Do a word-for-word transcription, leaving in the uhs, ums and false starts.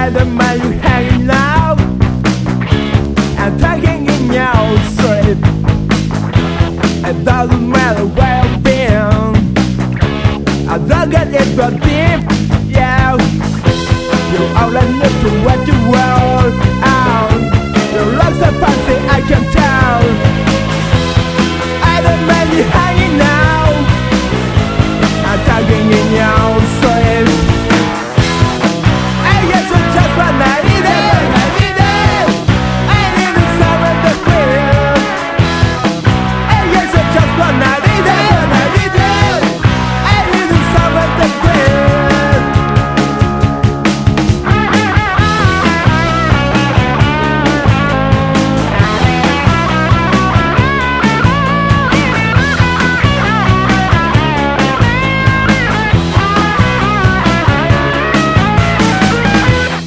the man you hanging out and talking in your sleep. It doesn't matter where I've been, I don't get it but deep, yeah. You all I need to what you want.